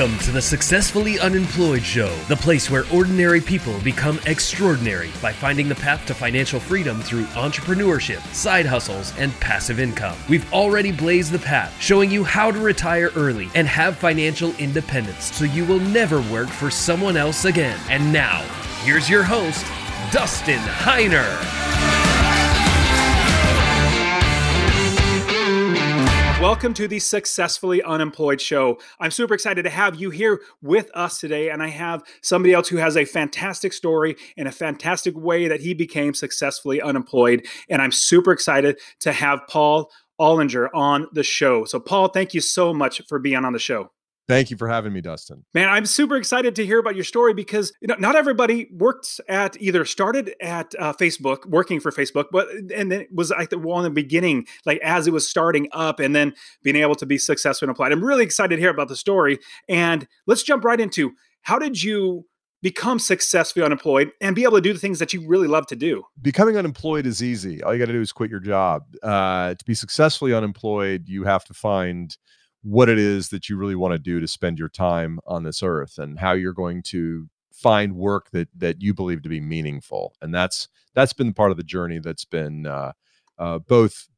Welcome to the Successfully Unemployed Show, the place where ordinary people become extraordinary by finding the path to financial freedom through entrepreneurship, side hustles, and passive income. We've already blazed the path, showing you how to retire early and have financial independence so you will never work for someone else again. And now, here's your host, Dustin Heiner. Welcome to the Successfully Unemployed Show. I'm super excited to have you here with us today, and I have somebody else who has a fantastic story and a fantastic way that he became successfully unemployed, and I'm super excited to have Paul Ollinger on the show. So Paul, thank you so much for being on the show. Thank you for having me, Dustin. Man, I'm super excited to hear about your story because not everybody started at Facebook, working for Facebook, and then it was like the one in the beginning, like as it was starting up and then being able to be successful and applied. I'm really excited to hear about the story. And let's jump right into how did you become successfully unemployed and be able to do the things that you really love to do? Becoming unemployed is easy. All you got to do is quit your job. To be successfully unemployed, you have to find what it is that you really want to do to spend your time on this earth and how you're going to find work that you believe to be meaningful. And that's been part of the journey that's been both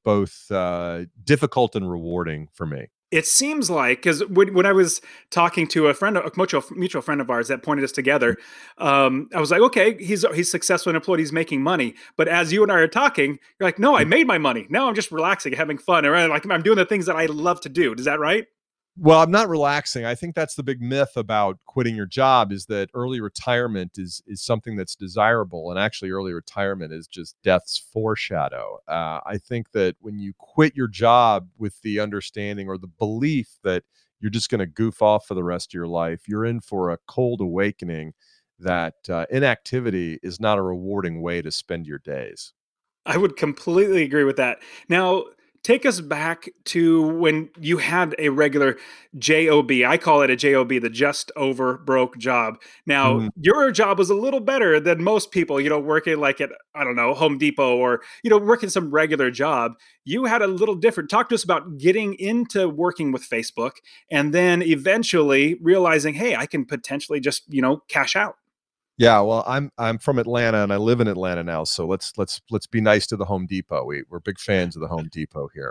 difficult and rewarding for me. It seems like, because when I was talking to a mutual friend of ours that pointed us together, I was like, okay, he's successful and employed, he's making money. But as you and I are talking, you're like, no, I made my money. Now I'm just relaxing, having fun, or like I'm doing the things that I love to do. Is that right? Well, I'm not relaxing. I think that's the big myth about quitting your job is that early retirement is something that's desirable. And actually early retirement is just death's foreshadow. I think that when you quit your job with the understanding or the belief that you're just going to goof off for the rest of your life, you're in for a cold awakening that inactivity is not a rewarding way to spend your days. I would completely agree with that. Now, take us back to when you had a regular job. I call it a job, the just over broke job. Now, your job was a little better than most people, working like at, I don't know, Home Depot or, working some regular job. You had a little different. Talk to us about getting into working with Facebook and then eventually realizing, hey, I can potentially just, cash out. Yeah, well, I'm from Atlanta and I live in Atlanta now, so let's be nice to the Home Depot. We're big fans of the Home Depot here.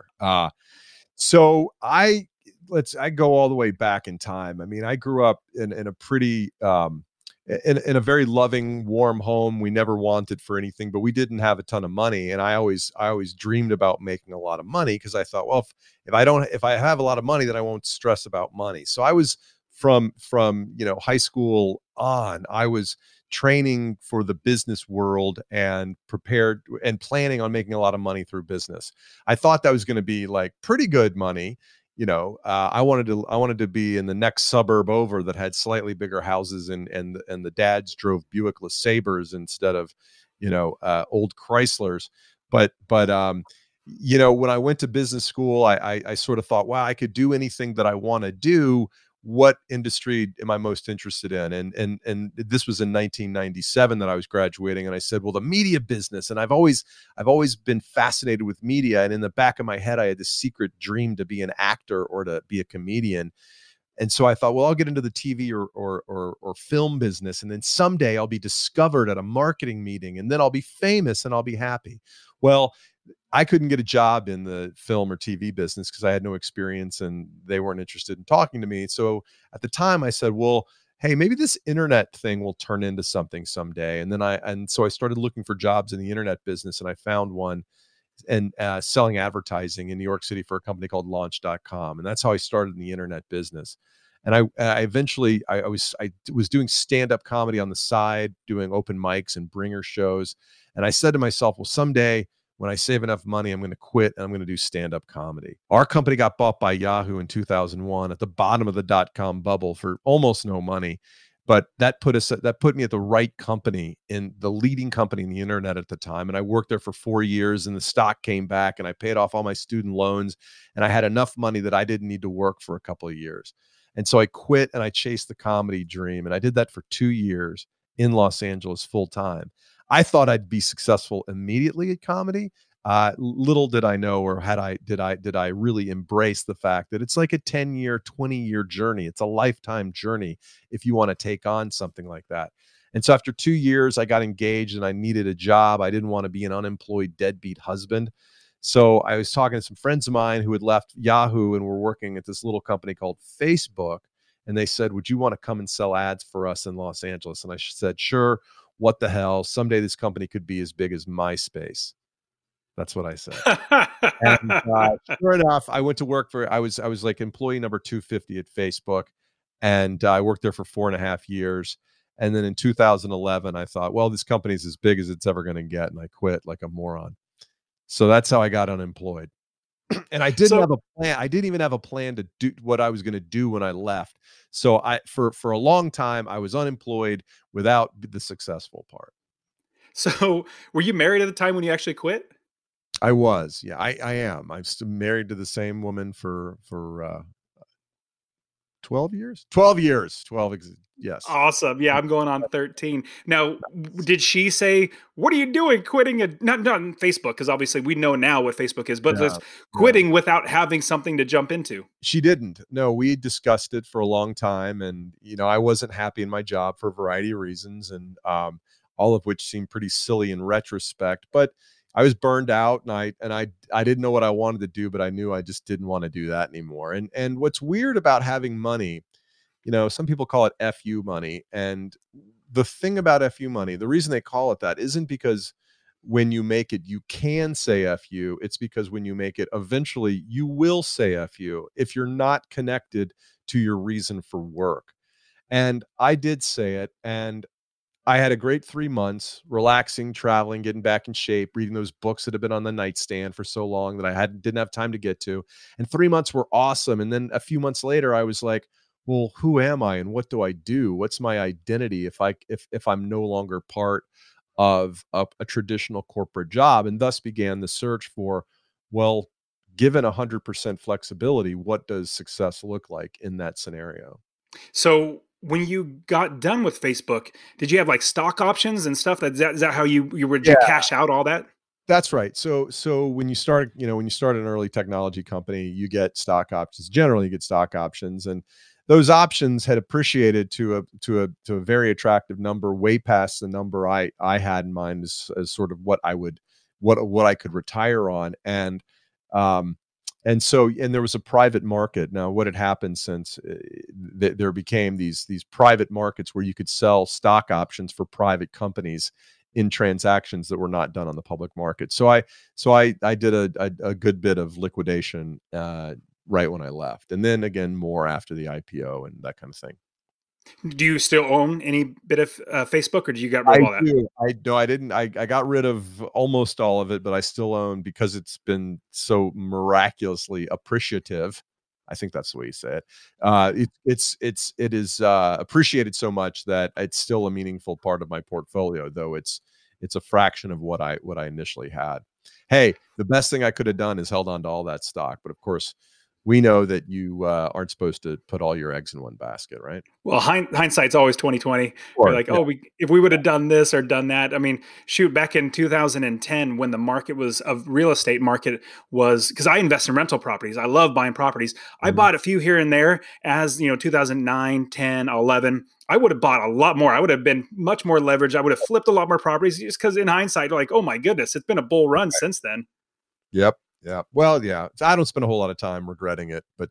So I go all the way back in time. I mean, I grew up in a pretty in a very loving, warm home. We never wanted for anything, but we didn't have a ton of money, and I always dreamed about making a lot of money because I thought, well, if I have a lot of money, then I won't stress about money. So I was from high school on, I was training for the business world and prepared and planning on making a lot of money through business. I thought that was going to be like pretty good money. I wanted to be in the next suburb over that had slightly bigger houses and the dads drove Buick LeSabres instead of, old Chryslers. But when I went to business school, I sort of thought, wow, I could do anything that I want to do. What industry am I most interested in? And this was in 1997 that I was graduating, and I said, well, the media business. And I've always been fascinated with media. And in the back of my head, I had this secret dream to be an actor or to be a comedian. And so I thought, well, I'll get into the TV or film business, and then someday I'll be discovered at a marketing meeting, and then I'll be famous and I'll be happy. Well, I couldn't get a job in the film or TV business because I had no experience and they weren't interested in talking to me. So at the time I said, well, hey, maybe this internet thing will turn into something someday. And so I started looking for jobs in the internet business, and I found one and selling advertising in New York City for a company called Launch.com. And that's how I started in the internet business. And I eventually was doing stand-up comedy on the side, doing open mics and bringer shows. And I said to myself, well, someday when I save enough money, I'm going to quit and I'm going to do stand-up comedy. Our company got bought by Yahoo in 2001 at the bottom of the dot-com bubble for almost no money. But that put me at the right company, in the leading company in the internet at the time. And I worked there for 4 years, and the stock came back, and I paid off all my student loans, and I had enough money that I didn't need to work for a couple of years. And so I quit and I chased the comedy dream. And I did that for 2 years in Los Angeles full time. I thought I'd be successful immediately at comedy. Little did I know, or did I really embrace the fact that it's like a 10-year, 20-year journey. It's a lifetime journey if you want to take on something like that. And so after 2 years, I got engaged and I needed a job. I didn't want to be an unemployed deadbeat husband. So I was talking to some friends of mine who had left Yahoo and were working at this little company called Facebook. And they said, would you want to come and sell ads for us in Los Angeles? And I said, sure. What the hell? Someday this company could be as big as MySpace. That's what I said. And sure enough, I went to work I was like employee number 250 at Facebook. And I worked there for 4.5 years. And then in 2011, I thought, well, this company's as big as it's ever going to get. And I quit like a moron. So that's how I got unemployed. And I didn't have a plan. I didn't even have a plan to do what I was going to do when I left. So for a long time, I was unemployed without the successful part. So were you married at the time when you actually quit? I was. Yeah, I am. I'm still married to the same woman for 12 years. 12 years. 12. Yes. Awesome. Yeah, I'm going on 13. Now, did she say, what are you doing quitting not on Facebook? Because obviously we know now what Facebook is, but just quitting without having something to jump into. She didn't. No, we discussed it for a long time. And, I wasn't happy in my job for a variety of reasons. And all of which seemed pretty silly in retrospect. But I was burned out and I didn't know what I wanted to do, but I knew I just didn't want to do that anymore. And what's weird about having money, some people call it FU money. And the thing about FU money, the reason they call it that isn't because when you make it, you can say FU. It's because when you make it, eventually you will say FU if you're not connected to your reason for work. And I did say it. And I had a great 3 months, relaxing, traveling, getting back in shape, reading those books that had been on the nightstand for so long that I didn't have time to get to. And 3 months were awesome. And then a few months later, I was like, well, who am I and what do I do? What's my identity if I'm no longer part of a traditional corporate job? And thus began the search for, well, given 100% flexibility, what does success look like in that scenario? So when you got done with Facebook, did you have like stock options and stuff? Is that how you would cash out all that? That's right. So when you start an early technology company, you get stock options. Generally, you get stock options, and those options had appreciated to a very attractive number, way past the number I had in mind as sort of what I could retire on, and there was a private market. Now, what had happened since there became these private markets where you could sell stock options for private companies in transactions that were not done on the public market. So I did a good bit of liquidation right when I left, and then again more after the IPO and that kind of thing. Do you still own any bit of Facebook, or do you got rid of all that? I didn't. I got rid of almost all of it, but I still own because it's been so miraculously appreciative. I think that's the way you say it. It is appreciated so much that it's still a meaningful part of my portfolio, though it's a fraction of what I initially had. Hey, the best thing I could have done is held on to all that stock, but of course, we know that you aren't supposed to put all your eggs in one basket, right? Well, hindsight's always 2020. You're like, if we would have done this or done that. I mean, shoot, back in 2010, when the market was of real estate market was, because I invest in rental properties. I love buying properties. I bought a few here and there as 2009, 10, 11. I would have bought a lot more. I would have been much more leveraged. I would have flipped a lot more properties just because in hindsight, like, oh my goodness, it's been a bull run since then. Yep. Yeah. Well, yeah. I don't spend a whole lot of time regretting it, but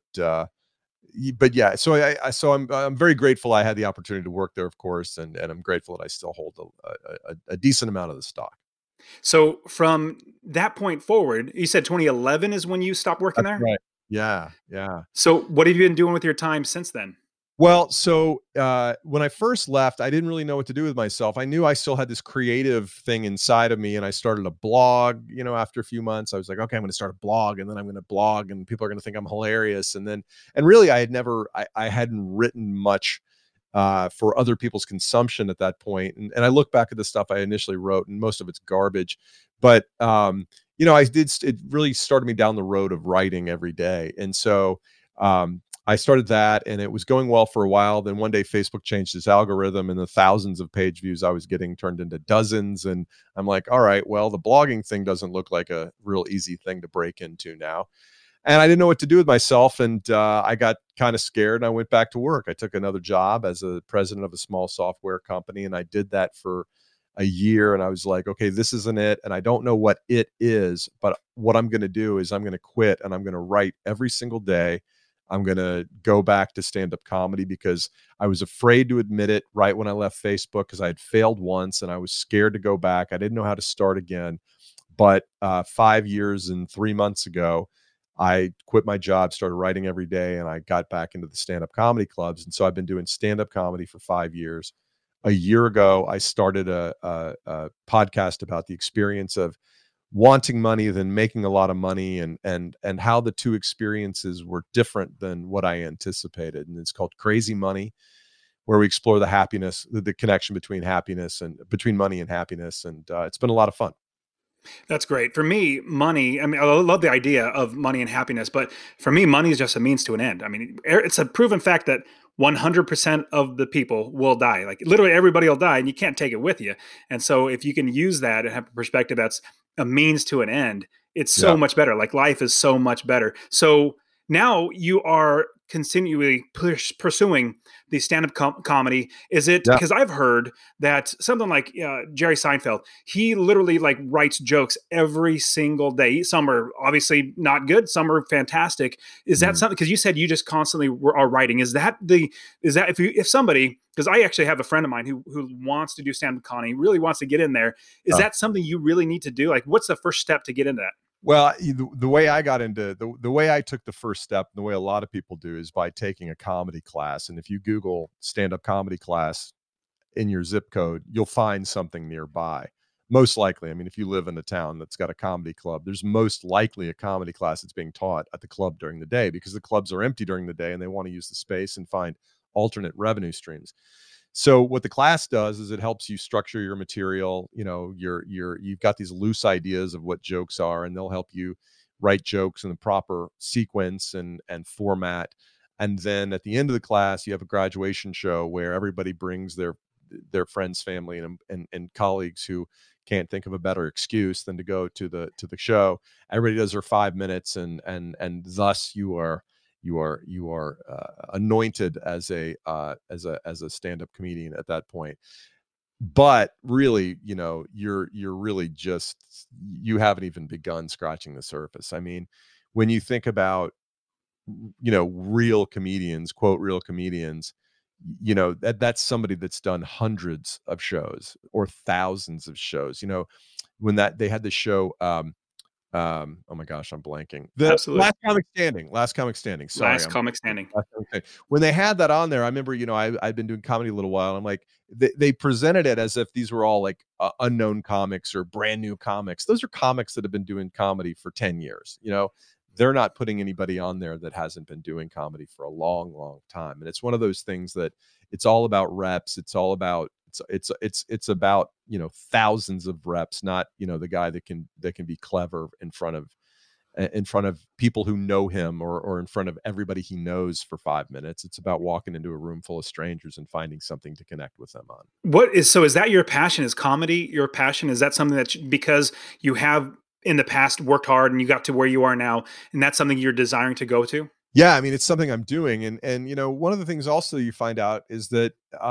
yeah. So I'm very grateful I had the opportunity to work there, of course, and I'm grateful that I still hold a decent amount of the stock. So from that point forward, you said 2011 is when you stopped working there? Right. Yeah. Yeah. So what have you been doing with your time since then? Well, so when I first left, I didn't really know what to do with myself. I knew I still had this creative thing inside of me, and I started a blog. After a few months, I was like, okay, I'm going to start a blog, and then I'm going to blog, and people are going to think I'm hilarious. And really, I hadn't written much for other people's consumption at that point. And I look back at the stuff I initially wrote, and most of it's garbage. But it really started me down the road of writing every day, and so. I started that, and it was going well for a while. Then one day Facebook changed its algorithm, and the thousands of page views I was getting turned into dozens. And I'm like, all right, well, the blogging thing doesn't look like a real easy thing to break into now. And I didn't know what to do with myself. And I got kind of scared, and I went back to work. I took another job as a president of a small software company, and I did that for a year. And I was like, okay, this isn't it. And I don't know what it is, but what I'm going to do is I'm going to quit, and I'm going to write every single day. I'm going to go back to stand-up comedy because I was afraid to admit it right when I left Facebook, because I had failed once and I was scared to go back. I didn't know how to start again. But 5 years and 3 months ago, I quit my job, started writing every day, and I got back into the stand-up comedy clubs. And so I've been doing stand-up comedy for 5 years. A year ago, I started a podcast about the experience of wanting money than making a lot of money, and how the two experiences were different than what I anticipated. And it's called Crazy Money, where we explore the happiness, the connection between happiness and between money and happiness. And it's been a lot of fun. That's great. For me, money, I mean, I love the idea of money and happiness, but for me, money is just a means to an end. I mean, it's a proven fact that 100% of the people will die. Like literally everybody will die and you can't take it with you. And so if you can use that and have a perspective that's a means to an end, it's so Yeah. much better. Like life is so much better. So now you are continually pursuing the stand-up comedy. Is it Yeah. because I've heard that something like Jerry Seinfeld, he literally like writes jokes every single day. Some are obviously not good, some are fantastic. Is that Mhm. something, because you said you just constantly are writing, is that if somebody, because I actually have a friend of mine who wants to do stand-up comedy, really wants to get in there, is Uh, that something you really need to do? Like what's the first step to get into that? Well, the way I got into the way I took the first step, and the way a lot of people do, is by taking a comedy class. And if you Google stand-up comedy class in your zip code, you'll find something nearby. Most likely, I mean, if you live in a town that's got a comedy club, there's most likely a comedy class that's being taught at the club during the day, because the clubs are empty during the day and they want to use the space and find alternate revenue streams. So what the class does is it helps you structure your material. You know, you've got these loose ideas of what jokes are, and they'll help you write jokes in the proper sequence and format. And then at the end of the class, you have a graduation show where everybody brings their friends, family, and colleagues who can't think of a better excuse than to go to the show. Everybody does their 5 minutes, and thus you are anointed as a stand-up comedian at that point. But really, you're really just, you haven't even begun scratching the surface. I mean, when you think about, real comedians, quote real comedians, that's somebody that's done hundreds of shows or thousands of shows. When that they had the show, oh my gosh, I'm blanking. The Absolutely. Last Comic Standing. Sorry, Last comic standing. Last Comic Standing. When they had that on there, I remember, I've been doing comedy a little while. And I'm like, they presented it as if these were all like unknown comics or brand new comics. Those are comics that have been doing comedy for 10 years. They're not putting anybody on there that hasn't been doing comedy for a long, long time. And it's one of those things that it's all about reps. It's all about it's about thousands of reps, not the guy that can be clever in front of people who know him, or in front of everybody he knows for 5 minutes. It's about walking into a room full of strangers and finding something to connect with them on. Is that your passion? Is comedy your passion? Is that something because you have in the past worked hard and you got to where you are now, and that's something you're desiring to go to? Yeah, I mean, it's something I'm doing. And one of the things also you find out is that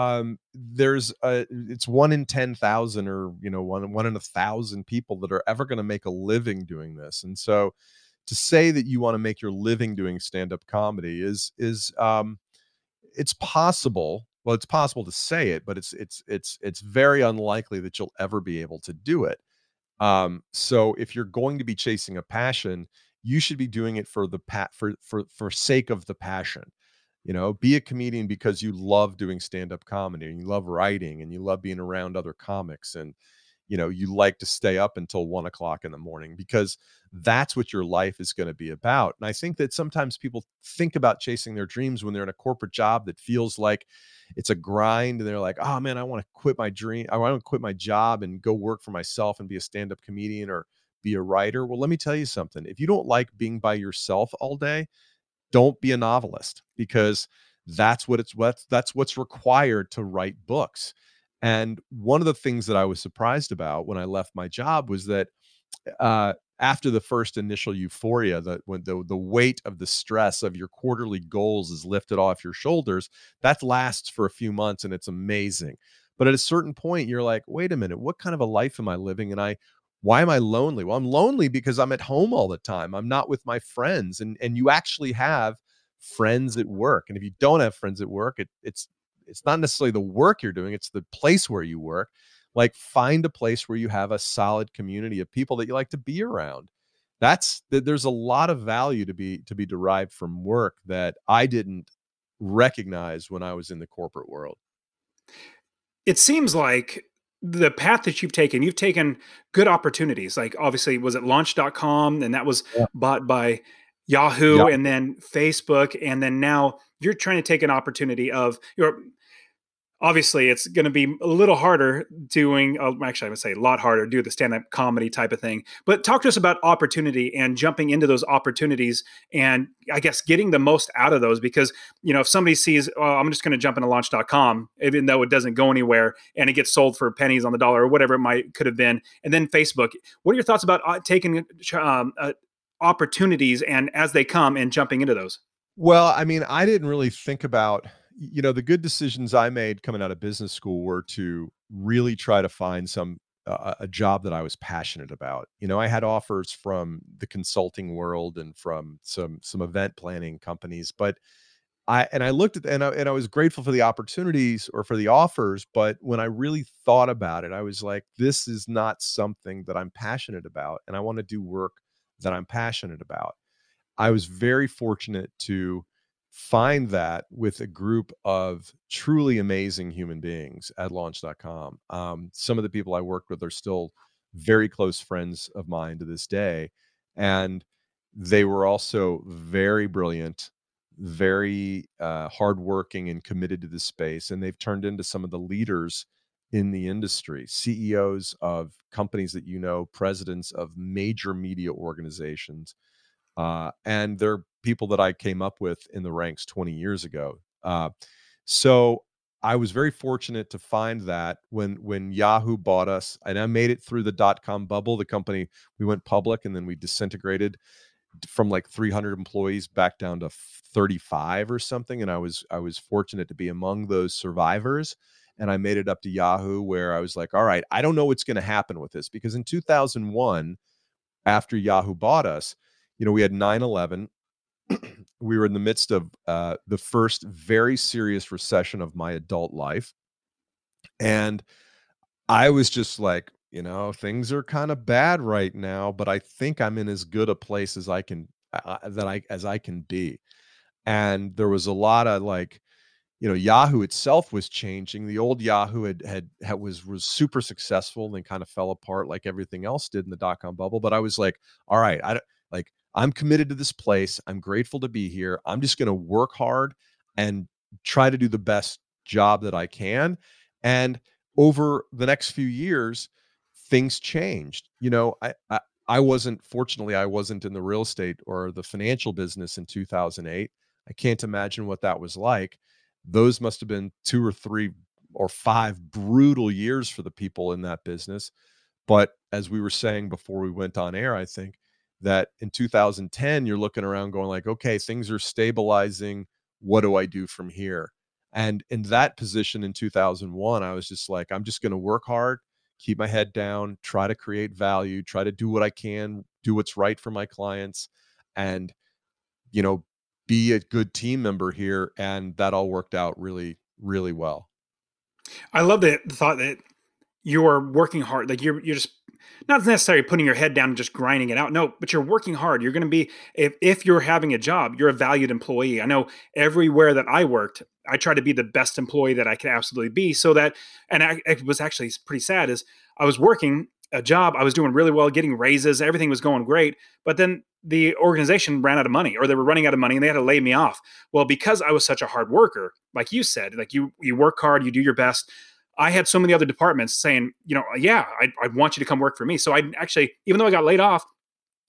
it's 1 in 10,000, or one in 1,000 people that are ever going to make a living doing this. And so to say that you want to make your living doing stand-up comedy is it's possible. Well, it's possible to say it, but it's very unlikely that you'll ever be able to do it. So if you're going to be chasing a passion, you should be doing it for the for sake of the passion. Be a comedian because you love doing stand-up comedy, and you love writing, and you love being around other comics, and you like to stay up until 1 o'clock in the morning, because that's what your life is going to be about. And I think that sometimes people think about chasing their dreams when they're in a corporate job that feels like it's a grind, and they're like, oh man, I want to quit my dream. I want to quit my job and go work for myself and be a stand-up comedian or be a writer. Well, let me tell you something. If you don't like being by yourself all day, don't be a novelist, because that's what's required to write books. And one of the things that I was surprised about when I left my job was that after the first initial euphoria, that when the weight of the stress of your quarterly goals is lifted off your shoulders, that lasts for a few months and it's amazing. But at a certain point, you're like, wait a minute, what kind of a life am I living? And why am I lonely? Well, I'm lonely because I'm at home all the time. I'm not with my friends. And you actually have friends at work. And if you don't have friends at work, it's not necessarily the work you're doing, it's the place where you work. Like, find a place where you have a solid community of people that you like to be around. There's a lot of value to be derived from work that I didn't recognize when I was in the corporate world. It seems like the path that you've taken good opportunities. Like, obviously, was it launch.com, and that was Yeah. bought by Yahoo, and then Facebook, and then now you're trying to take an opportunity of your. Obviously, it's going to be a little harder doing. Actually, I would say a lot harder to do the stand-up comedy type of thing. But talk to us about opportunity and jumping into those opportunities, and I guess getting the most out of those. Because if somebody sees, oh, I'm just going to jump into launch.com, even though it doesn't go anywhere, and it gets sold for pennies on the dollar or whatever it could have been, and then Facebook. What are your thoughts about taking opportunities and as they come and jumping into those? Well, I mean, I didn't really think about, the good decisions I made coming out of business school were to really try to find a job that I was passionate about. I had offers from the consulting world and from some event planning companies, but I looked at, and I was grateful for the opportunities or for the offers, but when I really thought about it, I was like, this is not something that I'm passionate about, and I want to do work that I'm passionate about. I was very fortunate to find that with a group of truly amazing human beings at launch.com. Some of the people I worked with are still very close friends of mine to this day. And they were also very brilliant, very hardworking and committed to this space. And they've turned into some of the leaders in the industry, CEOs of companies that presidents of major media organizations. And they're people that I came up with in the ranks 20 years ago. So I was very fortunate to find that when Yahoo bought us, and I made it through the dot-com bubble, the company, we went public and then we disintegrated from like 300 employees back down to 35 or something. And I was fortunate to be among those survivors. And I made it up to Yahoo, where I was like, all right, I don't know what's going to happen with this, because in 2001, after Yahoo bought us, we had 9/11. We were in the midst of the first very serious recession of my adult life. And I was just like, things are kind of bad right now, but I think I'm in as good a place as I can, as I can be. And there was a lot of like, Yahoo itself was changing. The old Yahoo was super successful, and then kind of fell apart like everything else did in the dot-com bubble. But I was like, all right, I'm committed to this place. I'm grateful to be here. I'm just going to work hard and try to do the best job that I can. And over the next few years, things changed. I wasn't in the real estate or the financial business in 2008. I can't imagine what that was like. Those must have been 2 or 3 or 5 brutal years for the people in that business. But as we were saying before we went on air, I think that in 2010, you're looking around going like, okay, things are stabilizing. What do I do from here? And in that position in 2001, I was just like, I'm just going to work hard, keep my head down, try to create value, try to do what I can, do what's right for my clients, and, be a good team member here. And that all worked out really, really well. I love the thought that you're working hard. Like, you're just not necessarily putting your head down and just grinding it out. No, but you're working hard. You're going to be, if you're having a job, you're a valued employee. I know everywhere that I worked, I tried to be the best employee that I could absolutely be, so that, and it was actually pretty sad, is I was working a job, I was doing really well, getting raises, everything was going great. But then the organization ran out of money, or they were running out of money, and they had to lay me off. Well, because I was such a hard worker, like you said, like you work hard, you do your best. I had so many other departments saying, yeah, I want you to come work for me. So I actually, even though I got laid off,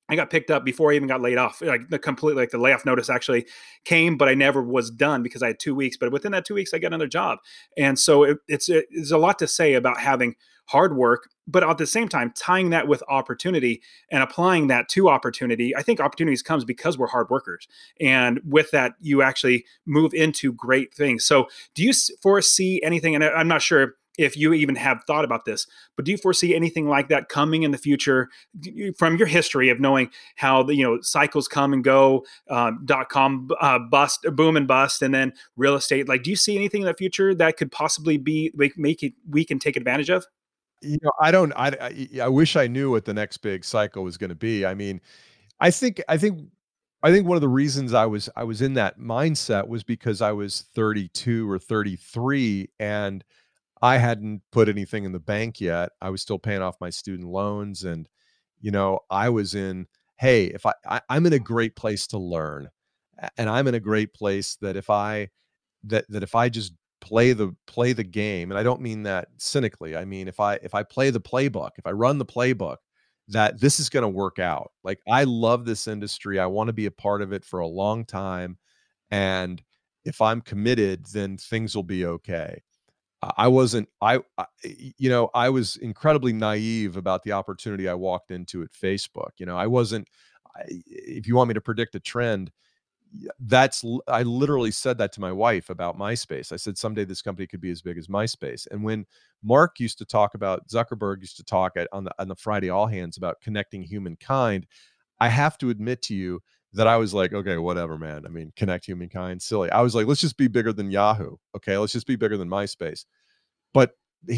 I got picked up before I even got laid off. Like the layoff notice actually came, but I never was done because I had 2 weeks. But within that 2 weeks, I got another job. And so it's a lot to say about having hard work, but at the same time, tying that with opportunity and applying that to opportunity. I think opportunities comes because we're hard workers. And with that, you actually move into great things. So do you foresee anything? And I'm not sure if you even have thought about this, but do you foresee anything like that coming in the future from your history of knowing how the cycles come and go, .com bust, boom and bust, and then real estate? Like, do you see anything in the future that could possibly be make it we can take advantage of? I don't. I wish I knew what the next big cycle was going to be. I mean, I think one of the reasons I was in that mindset was because I was 32 or 33 and I hadn't put anything in the bank yet. I was still paying off my student loans, and I was in. Hey, if I'm in a great place to learn, and I'm in a great place that if I just play the game, and I don't mean that cynically. I mean if I play the playbook, if I run the playbook, that this is going to work out. Like, I love this industry. I want to be a part of it for a long time, and if I'm committed, then things will be okay. I wasn't I was incredibly naive about the opportunity I walked into at Facebook. I wasn't if you want me to predict a trend, I literally said that to my wife about MySpace. I said someday this company could be as big as MySpace. And when Zuckerberg used to talk on the Friday All Hands about connecting humankind, I have to admit to you that I was like, okay, whatever, man. I mean, connect humankind, silly. I was like, let's just be bigger than Yahoo. Okay, let's just be bigger than MySpace. But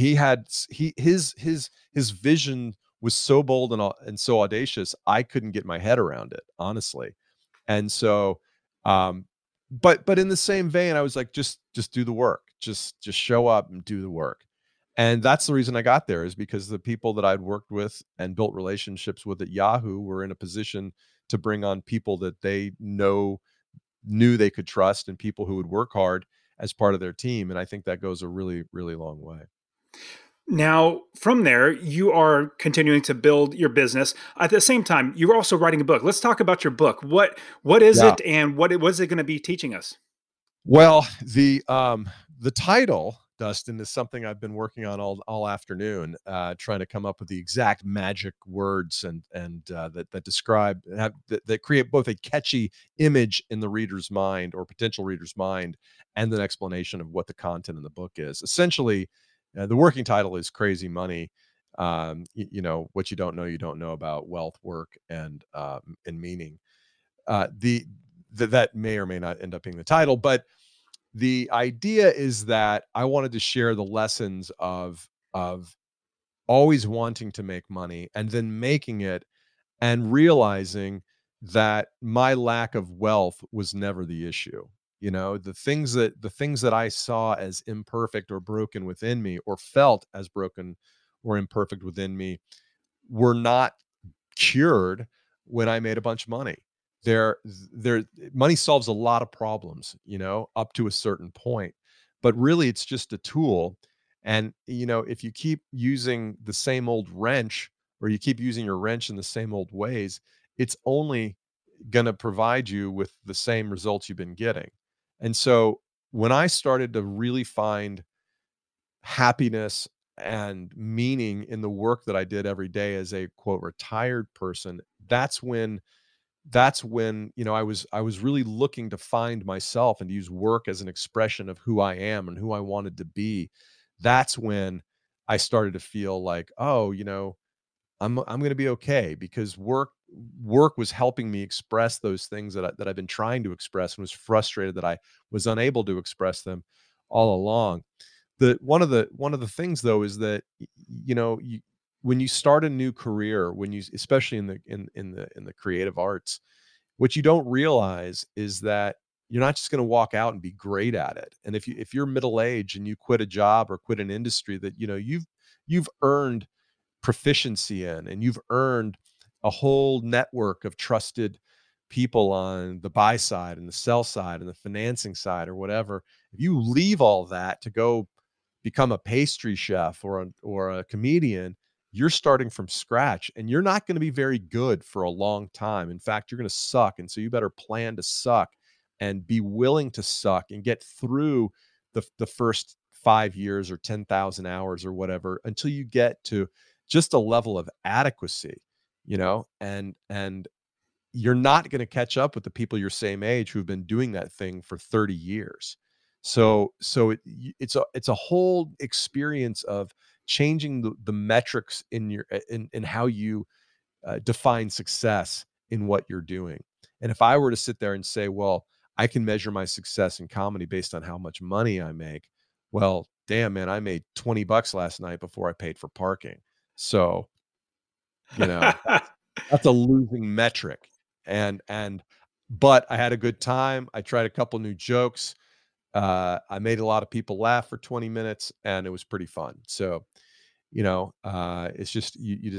his vision was so bold and so audacious, I couldn't get my head around it, honestly. And so, um, but in the same vein, I was like, just do the work, just show up and do the work. And that's the reason I got there, is because the people that I'd worked with and built relationships with at Yahoo were in a position to bring on people that they knew they could trust, and people who would work hard as part of their team. And I think that goes a really, really long way. Now, from there, you are continuing to build your business. At the same time, you're also writing a book. Let's talk about your book. What is Yeah. it, and what is it going to be teaching us? Well, the title, Dustin, is something I've been working on all afternoon, trying to come up with the exact magic words and that describe that create both a catchy image in the reader's mind, or potential reader's mind, and an explanation of what the content in the book is. Essentially, the working title is Crazy Money. What you don't know about wealth, work, and meaning. That may or may not end up being the title, but the idea is that I wanted to share the lessons of always wanting to make money and then making it, and realizing that my lack of wealth was never the issue. The things that I saw as imperfect or broken within me, or felt as broken or imperfect within me, were not cured when I made a bunch of money. There Money solves a lot of problems, up to a certain point, but really it's just a tool. And if you keep using the same old wrench, or you keep using your wrench in the same old ways, it's only going to provide you with the same results you've been getting. And so when I started to really find happiness and meaning in the work that I did every day as a quote retired person, that's when I was really looking to find myself and to use work as an expression of who I am and who I wanted to be. That's when I started to feel like, oh, I'm going to be okay, because work was helping me express those things that I've been trying to express, and was frustrated that I was unable to express them all along. One of the things, though, is that when you start a new career, especially in the creative arts, what you don't realize is that you're not just going to walk out and be great at it. And if you're middle aged and you quit a job or quit an industry that you've earned proficiency in, and you've earned a whole network of trusted people on the buy side and the sell side and the financing side or whatever, if you leave all that to go become a pastry chef or a comedian, you're starting from scratch and you're not going to be very good for a long time. In fact, you're going to suck. And so you better plan to suck and be willing to suck and get through the first 5 years or 10,000 hours or whatever until you get to just a level of adequacy, and you're not going to catch up with the people your same age who've been doing that thing for 30 years. It's a whole experience of changing the metrics in how you define success in what you're doing. And if I were to sit there and say, well, I can measure my success in comedy based on how much money I make. Well, damn, man, I made $20 last night before I paid for parking. So, that's a losing metric. But I had a good time. I tried a couple new jokes. I made a lot of people laugh for 20 minutes and it was pretty fun. So, it's just,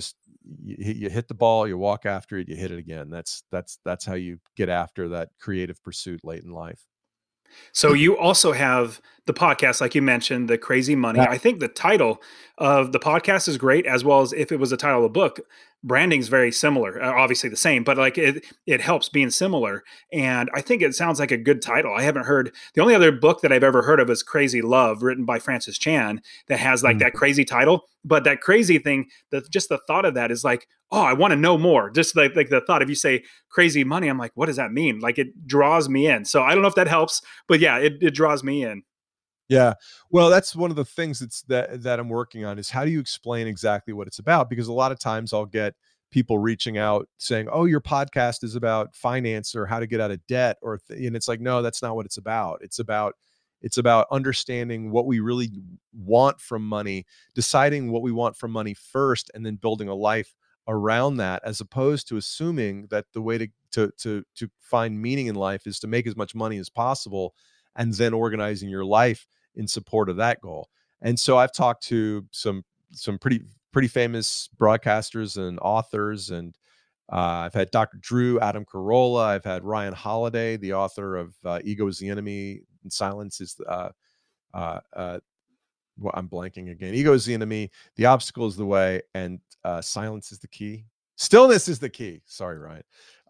you hit the ball, you walk after it, you hit it again. That's how you get after that creative pursuit late in life. So you also have the podcast, like you mentioned, The Crazy Money. Yeah. I think the title of the podcast is great, as well as if it was the title of a book. Branding's very similar, obviously the same, but like it helps being similar. And I think it sounds like a good title. I haven't heard, the only other book that I've ever heard of is Crazy Love, written by Francis Chan, that has like that crazy title. But that crazy thing, just the thought of that is like, oh, I want to know more. Just like the thought, if you say crazy money, I'm like, what does that mean? Like it draws me in. So I don't know if that helps, but yeah, it draws me in. Yeah. Well, that's one of the things that I'm working on is how do you explain exactly what it's about? Because a lot of times I'll get people reaching out saying, oh, your podcast is about finance or how to get out of debt and it's like, no, that's not what it's about. It's about understanding what we really want from money, deciding what we want from money first, and then building a life around that, as opposed to assuming that the way to find meaning in life is to make as much money as possible and then organizing your life in support of that goal. And so I've talked to some pretty famous broadcasters and authors, and I've had Dr. Drew, Adam Carolla. I've had Ryan Holiday, the author of Ego is the Enemy and Silence is well, I'm blanking again. Ego is the enemy, the obstacle is the way, and silence is the key. Stillness is the key. Sorry, Ryan.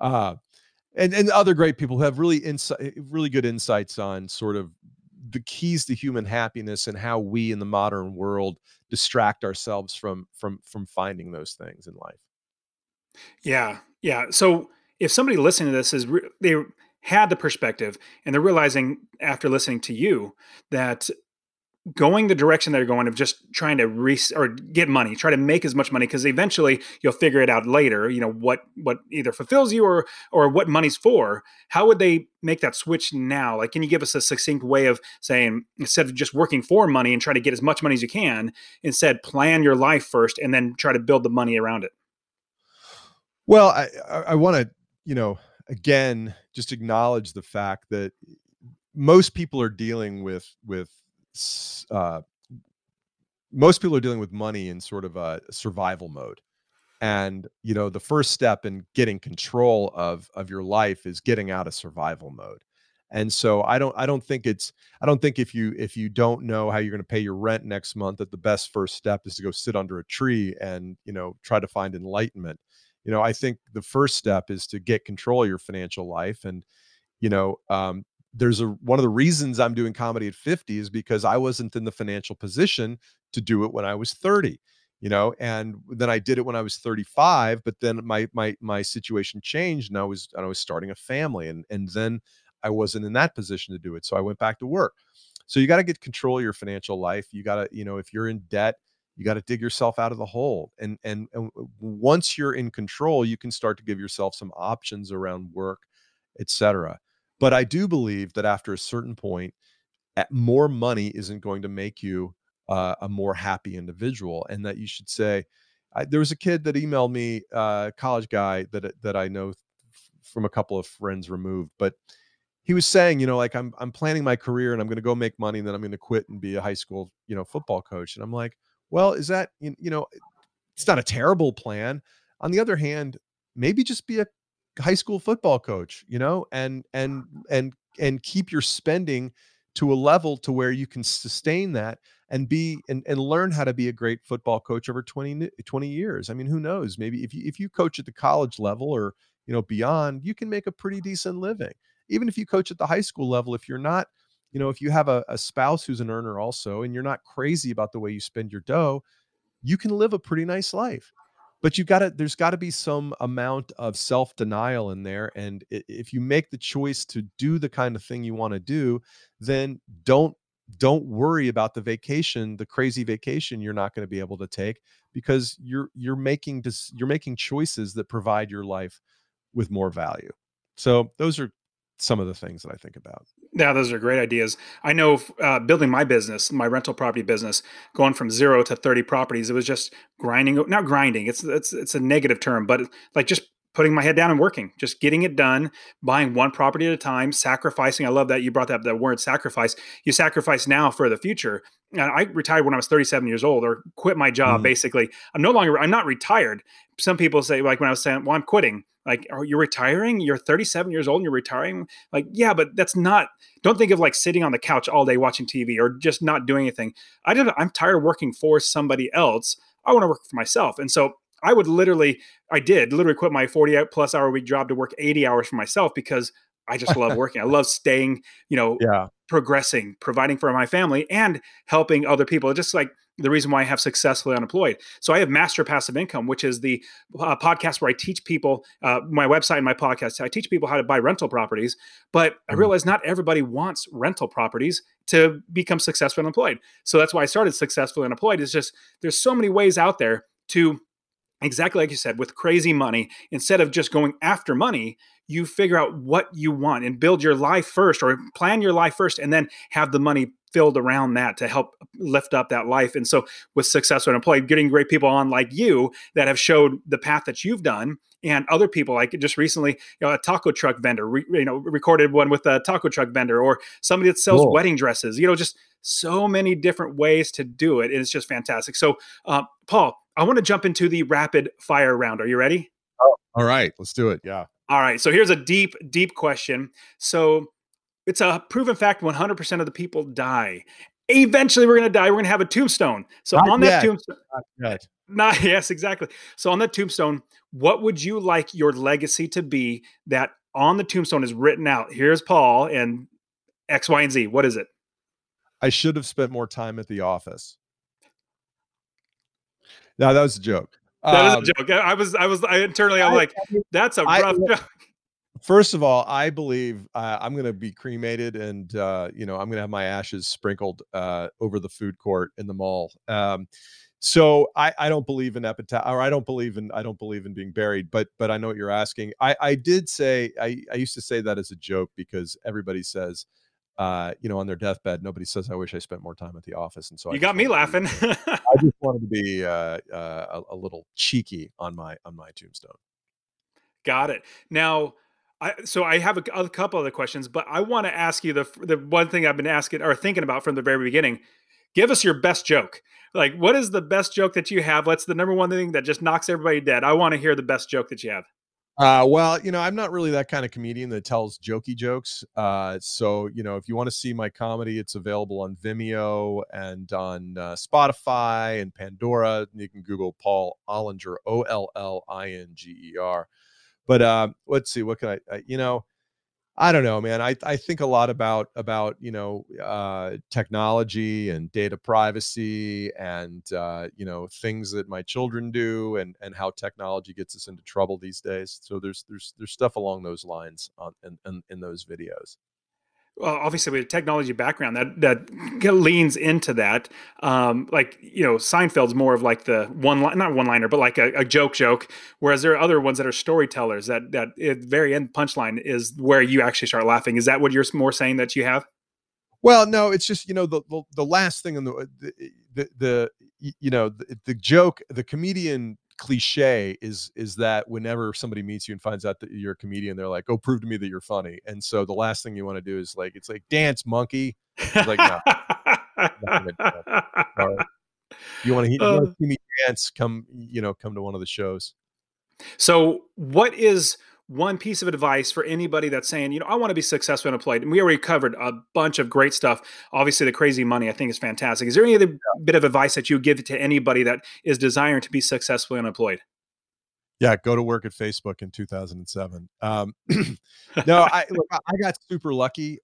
And other great people who have really good insights on sort of the keys to human happiness and how we in the modern world distract ourselves from finding those things in life. Yeah. Yeah. So if somebody listening to this they had the perspective and they're realizing after listening to you that going the direction they're going of just trying to or get money, try to make as much money, because eventually you'll figure it out later, what either fulfills you or what money's for. How would they make that switch now? Like, can you give us a succinct way of saying, instead of just working for money and try to get as much money as you can, instead plan your life first and then try to build the money around it? Well, I want to, again, just acknowledge the fact that most people are dealing with money in sort of a survival mode. And, the first step in getting control of your life is getting out of survival mode. And so I don't think if you don't know how you're going to pay your rent next month, that the best first step is to go sit under a tree and, try to find enlightenment. I think the first step is to get control of your financial life. And, there's one of the reasons I'm doing comedy at 50 is because I wasn't in the financial position to do it when I was 30, and then I did it when I was 35, but then my situation changed and I was starting a family, and then I wasn't in that position to do it. So I went back to work. So you got to get control of your financial life. You got to, if you're in debt, you got to dig yourself out of the hole. And once you're in control, you can start to give yourself some options around work, etc. But I do believe that after a certain point, more money isn't going to make you a more happy individual, and that you should say, there was a kid that emailed me, a college guy that I know from a couple of friends removed, but he was saying, like I'm planning my career and I'm going to go make money and then I'm going to quit and be a high school, football coach. And I'm like, well, is that, it's not a terrible plan. On the other hand, maybe just be a high school football coach, and keep your spending to a level to where you can sustain that and be and learn how to be a great football coach over 20 years. I mean, who knows? Maybe if you coach at the college level or, beyond, you can make a pretty decent living. Even if you coach at the high school level, if you're not, if you have a spouse who's an earner also, and you're not crazy about the way you spend your dough, you can live a pretty nice life. But there's got to be some amount of self-denial in there. And if you make the choice to do the kind of thing you want to do, then don't worry about the vacation, the crazy vacation you're not going to be able to take, because you're making choices that provide your life with more value. So those are some of the things that I think about. Yeah, those are great ideas. I know building my business, my rental property business, going from 0 to 30 properties, it was just grinding, not grinding. It's a negative term, but like just putting my head down and working, just getting it done, buying one property at a time, sacrificing. I love that you brought up that word sacrifice. You sacrifice now for the future. And I retired when I was 37 years old, or quit my job. Basically, I'm not retired. Some people say, like when I was saying, well, I'm quitting. Like, are you retiring? You're 37 years old and you're retiring? Like, yeah, but that's not, don't think of like sitting on the couch all day watching TV or just not doing anything. I'm tired of working for somebody else. I want to work for myself. And so I did literally quit my 40+ hour a week job to work 80 hours for myself, because I just love working. I love staying, progressing, providing for my family and helping other people. Just like the reason why I have Successfully Unemployed. So I have Master Passive Income, which is the podcast where I teach people, my website and my podcast, I teach people how to buy rental properties. But I realize not everybody wants rental properties to become successfully unemployed. So that's why I started Successfully Unemployed. It's just, there's so many ways out there to, exactly like you said, with crazy money, instead of just going after money, you figure out what you want and build your life first, or plan your life first, and then have the money filled around that to help lift up that life. And so with Successfully Unemployed, getting great people on like you that have showed the path that you've done, and other people like just recently, a taco truck vendor, recorded one with a taco truck vendor, or somebody that sells wedding dresses, just so many different ways to do it. It's just fantastic. So Paul, I want to jump into the rapid fire round. Are you ready? Oh, all right, let's do it. Yeah. All right. So here's a deep, deep question. So it's a proven fact: 100% of the people die. Eventually, we're going to die. We're going to have a tombstone. So that tombstone, yes, exactly. So on that tombstone, what would you like your legacy to be? That on the tombstone is written out. Here's Paul and X, Y, and Z. What is it? I should have spent more time at the office. No, that was a joke. That is a joke. I'm like, that's a rough joke. First of all, I believe I'm going to be cremated, and I'm going to have my ashes sprinkled over the food court in the mall. So I don't believe in epitaph, or I don't believe in being buried. But I know what you're asking. I did say I used to say that as a joke, because everybody says, on their deathbed, nobody says, I wish I spent more time at the office. And so you got me laughing. I just wanted to be a little cheeky on my tombstone. Got it. Now, I have a couple other questions, but I want to ask you the one thing I've been asking or thinking about from the very beginning. Give us your best joke. Like, what is the best joke that you have? What's the number one thing that just knocks everybody dead? I want to hear the best joke that you have. Well, I'm not really that kind of comedian that tells jokey jokes. So, if you want to see my comedy, it's available on Vimeo and on Spotify and Pandora. You can Google Paul Ollinger, Ollinger. But let's see, what can I don't know, man. I think a lot about technology and data privacy and things that my children do and how technology gets us into trouble these days. So there's stuff along those lines in those videos. Well, obviously, we have a technology background that leans into that. Seinfeld's more of like the not one-liner, but like a joke. Whereas there are other ones that are storytellers that at the very end punchline is where you actually start laughing. Is that what you're more saying that you have? Well, no, it's just, the last thing in the joke, the comedian cliche is that whenever somebody meets you and finds out that you're a comedian, they're like, "Oh, prove to me that you're funny." And so the last thing you want to do is like, it's like, "Dance, monkey." It's like, no. You want to see me dance? Come to one of the shows. So what is one piece of advice for anybody that's saying, I want to be successful and employed? And we already covered a bunch of great stuff. Obviously, the crazy money I think is fantastic. Is there any other bit of advice that you give to anybody that is desiring to be successfully unemployed? Yeah, go to work at Facebook in 2007. No, I got super lucky.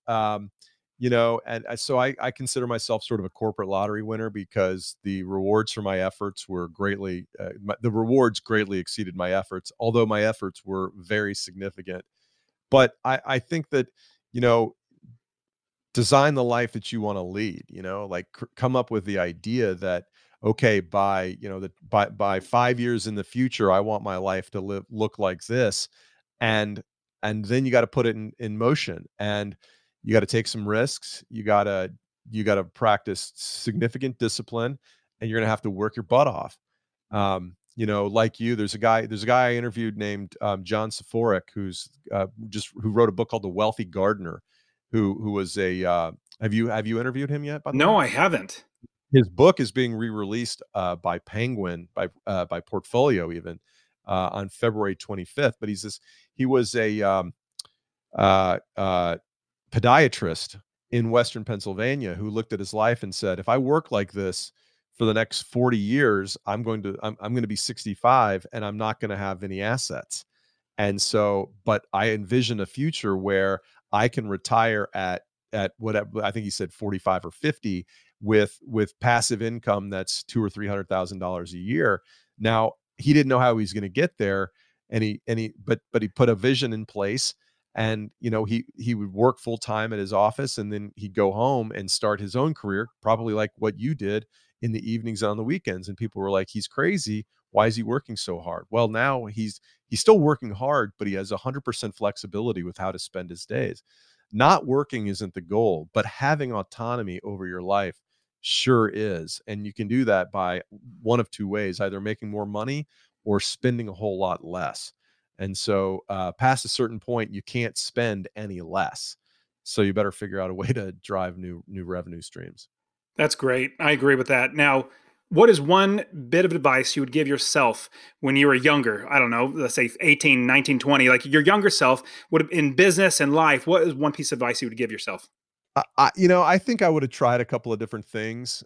So I consider myself sort of a corporate lottery winner because the rewards for my efforts were the rewards greatly exceeded my efforts, although my efforts were very significant. But I think that, you know, design the life that you want to lead, like come up with the idea that, okay, by 5 years in the future, I want my life to look like this. And, and then you got to put it in motion, and you got to take some risks. You got to practice significant discipline, and you're going to have to work your butt off. Like you, there's a guy I interviewed named John Saforic, who wrote a book called The Wealthy Gardener, who was have you interviewed him yet, by the way? No, I haven't. His book is being re-released by Penguin, by Portfolio even, on February 25th. But he was a podiatrist in Western Pennsylvania who looked at his life and said, if I work like this for the next 40 years, I'm going to be 65 and I'm not going to have any assets. And so, but I envision a future where I can retire at whatever, I think he said 45 or 50, with passive income that's $200,000 or $300,000 a year. Now, he didn't know how he was going to get there, but he put a vision in place, and he would work full time at his office, and then he'd go home and start his own career, probably like what you did, in the evenings on the weekends. And people were like, he's crazy. Why is he working so hard? Well, now he's still working hard, but he has 100% flexibility with how to spend his days. Not working isn't the goal, but having autonomy over your life sure is. And you can do that by one of two ways: either making more money or spending a whole lot less. And so past a certain point, you can't spend any less. So you better figure out a way to drive new revenue streams. That's great. I agree with that. Now, what is one bit of advice you would give yourself when you were younger? I don't know, let's say 18, 19, 20, like your younger self would, in business and life, what is one piece of advice you would give yourself? I think I would have tried a couple of different things.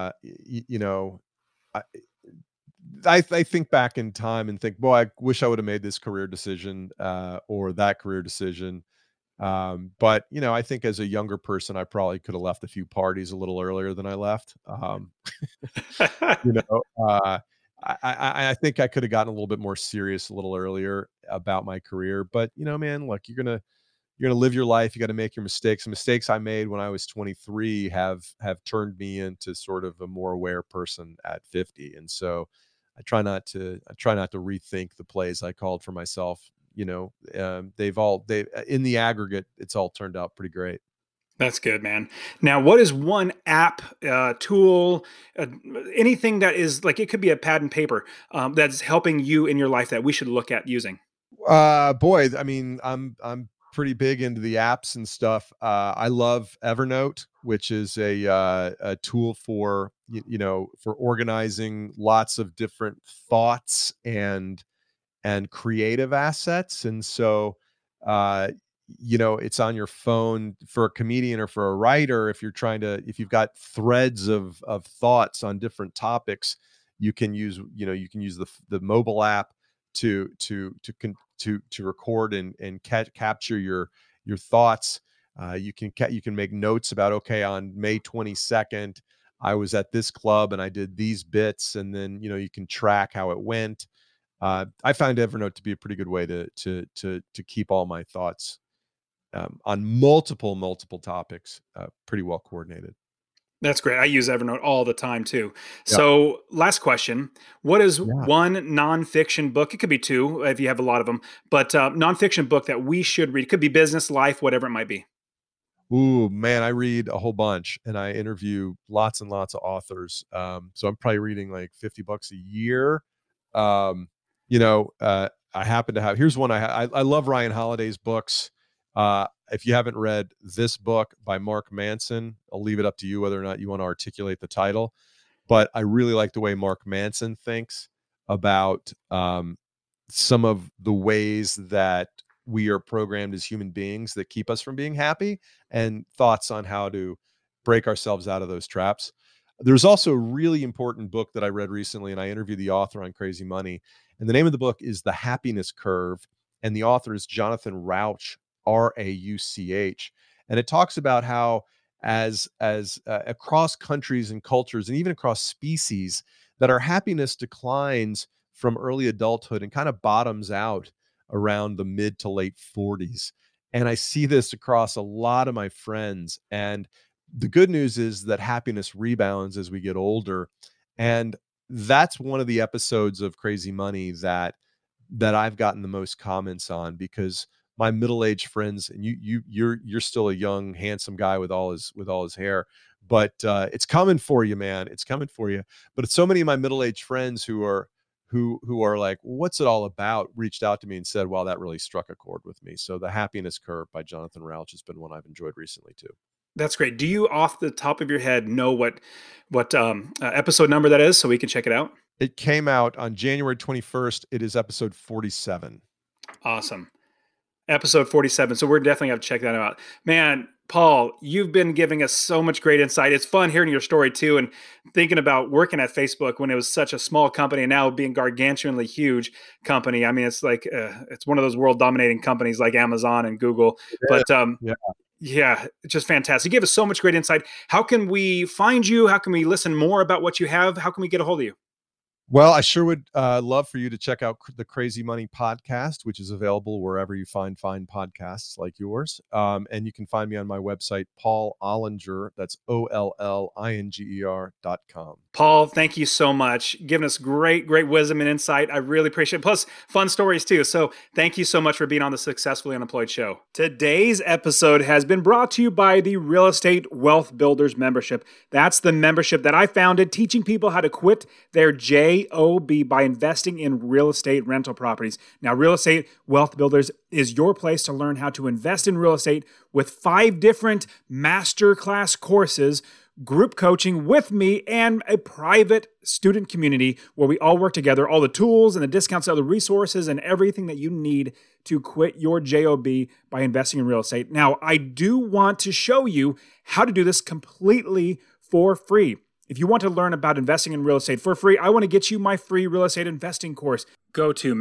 I, I think back in time and think, boy, I wish I would have made this career decision or that career decision. But I think as a younger person, I probably could have left a few parties a little earlier than I left. you know, uh, I think I could have gotten a little bit more serious a little earlier about my career. But man, look, you're gonna live your life. You got to make your mistakes. The mistakes I made when I was 23 have turned me into sort of a more aware person at 50. And so I try not to rethink the plays I called for myself. They in the aggregate, it's all turned out pretty great. That's good, man. Now, what is one app, tool, uh, anything that is like, it could be a pad and paper that's helping you in your life that we should look at using? Boy, I mean, I'm pretty big into the apps and stuff. I love Evernote, which is a tool for for organizing lots of different thoughts and creative assets. And so, uh, it's on your phone for a comedian or for a writer. If you've got threads of thoughts on different topics, you can use the mobile app to record and capture your thoughts. You can make notes about, okay, on May 22nd, I was at this club and I did these bits, and then you can track how it went. I find Evernote to be a pretty good way to keep all my thoughts on multiple topics pretty well coordinated. That's great. I use Evernote all the time too. Yeah. So, last question. What is Yeah. one nonfiction book? It could be two if you have a lot of them, but nonfiction book that we should read. It could be business, life, whatever it might be. Ooh, man, I read a whole bunch and I interview lots and lots of authors. So I'm probably reading like 50 bucks a year. Um, I happen to have, here's one I love Ryan Holiday's books. If you haven't read this book by Mark Manson, I'll leave it up to you whether or not you want to articulate the title. But I really like the way Mark Manson thinks about some of the ways that we are programmed as human beings that keep us from being happy, and thoughts on how to break ourselves out of those traps. There's also a really important book that I read recently, and I interviewed the author on Crazy Money. And the name of the book is The Happiness Curve. And the author is Jonathan Rauch, Rauch. And it talks about how as across countries and cultures, and even across species, that our happiness declines from early adulthood and kind of bottoms out around the mid to late 40s. And I see this across a lot of my friends. And the good news is that happiness rebounds as we get older. And that's one of the episodes of Crazy Money that I've gotten the most comments on, because my middle-aged friends, and you're still a young, handsome guy with all his hair, but it's coming for you, man. It's coming for you. But it's so many of my middle-aged friends who are like, what's it all about, reached out to me and said, well, that really struck a chord with me. So The Happiness Curve by Jonathan Rauch has been one I've enjoyed recently too. That's great. Do you, off the top of your head, know what episode number that is, so we can check it out? It came out on January 21st. It is episode 47. Awesome. Episode 47. So we're definitely have to check that out. Man, Paul, you've been giving us so much great insight. It's fun hearing your story too, and thinking about working at Facebook when it was such a small company and now being gargantuanly huge company. I mean, it's like it's one of those world dominating companies like Amazon and Google. But yeah, it's just fantastic. You gave us so much great insight. How can we find you? How can we listen more about what you have? How can we get a hold of you? Well, I sure would love for you to check out the Crazy Money podcast, which is available wherever you find fine podcasts like yours. And you can find me on my website, Paul Ollinger. That's OLLINGER.com. Paul, thank you so much. Giving us great wisdom and insight. I really appreciate it. Plus, fun stories too. So thank you so much for being on the Successfully Unemployed show. Today's episode has been brought to you by the Real Estate Wealth Builders membership. That's the membership that I founded, teaching people how to quit their JOB by investing in real estate rental properties. Now, Real Estate Wealth Builders is your place to learn how to invest in real estate with 5 different masterclass courses, group coaching with me, and a private student community where we all work together, all the tools and the discounts, all the resources and everything that you need to quit your JOB by investing in real estate. Now, I do want to show you how to do this completely for free. If you want to learn about investing in real estate for free, I want to get you my free real estate investing course. Go to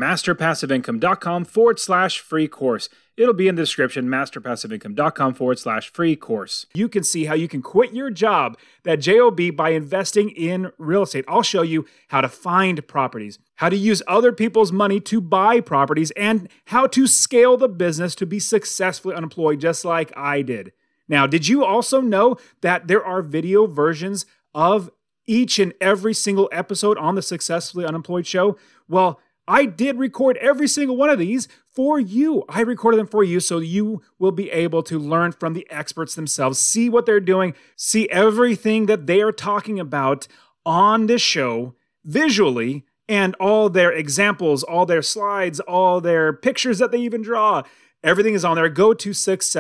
masterpassiveincome.com/free course. It'll be in the description, masterpassiveincome.com/free course. You can see how you can quit your job, that JOB, by investing in real estate. I'll show you how to find properties, how to use other people's money to buy properties, and how to scale the business to be successfully unemployed, just like I did. Now, did you also know that there are video versions of each and every single episode on the Successfully Unemployed show? Well, I did record every single one of these for you. I recorded them for you so you will be able to learn from the experts themselves, see what they're doing, see everything that they are talking about on this show visually, and all their examples, all their slides, all their pictures that they even draw. Everything is on there. Go to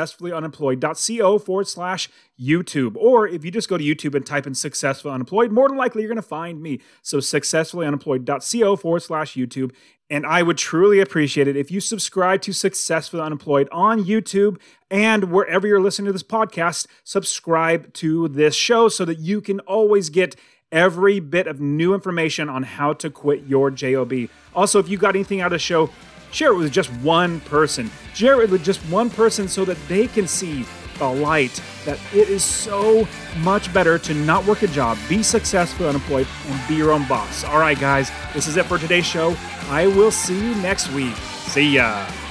successfullyunemployed.co/YouTube. Or if you just go to YouTube and type in Successfully Unemployed, more than likely you're going to find me. So successfullyunemployed.co/YouTube. And I would truly appreciate it if you subscribe to Successfully Unemployed on YouTube, and wherever you're listening to this podcast, subscribe to this show so that you can always get every bit of new information on how to quit your JOB. Also, if you got anything out of the show, share it with just one person. Share it with just one person so that they can see the light, that it is so much better to not work a job, be successfully unemployed, and be your own boss. All right, guys, this is it for today's show. I will see you next week. See ya.